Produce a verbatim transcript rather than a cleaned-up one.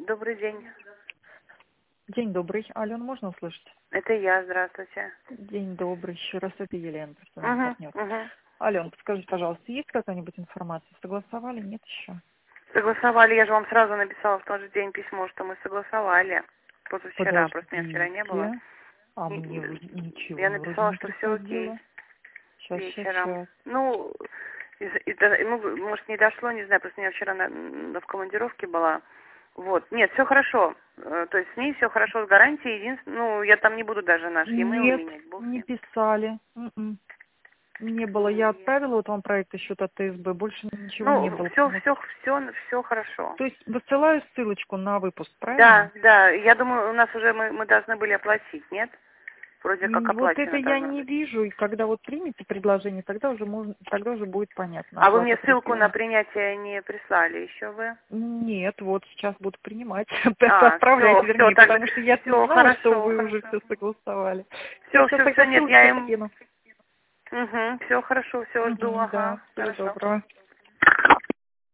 Добрый день. День добрый. Ален, можно услышать? Это я, здравствуйте. День добрый. Еще раз, это Елена, Угу, партнер. угу. Ален, подскажите, пожалуйста, есть какая-нибудь информация? Согласовали? Нет еще? Согласовали, я же вам сразу написала в тот же день письмо, что мы согласовали. Позавчера, просто меня вчера не было. Подождите. А И- мне вы- ничего Я вроде написала, не что все окей приходило. Сейчас, сейчас, вечером. сейчас. Ну, из- из-за- ну, может, не дошло, не знаю, просто я вчера на, на- в командировке была. Вот. Нет, все хорошо. Э, То есть с ней все хорошо с гарантией. Единственное, ну, я там не буду даже наш e-mail Нет, менять, бог с не ним. писали. М-м. Не было. Я М, отправила вот вам проект счет от ТСБ. Больше ничего не Ну, было. все, Потому все, что... все, все хорошо. То есть высылаю ссылочку на выпуск, Да, правильно? да, я думаю, у нас уже мы, мы должны были оплатить, нет? Вроде как М, Вот это оплачено я должно не быть. вижу, и когда вот примете предложение, тогда уже можно, тогда уже будет понятно, А вы мне оплата ссылку на произведена. принятие не прислали еще вы? Нет, вот сейчас буду принимать, А, отправлять, все, все, вернее, тогда потому что я не все знала, что хорошо, вы уже хорошо. все согласовали. Я Все, сейчас все, все, тогда нет, я ссылочку им... скину. Угу, все хорошо, все жду, Мгм, ага, да, всего хорошо. доброго.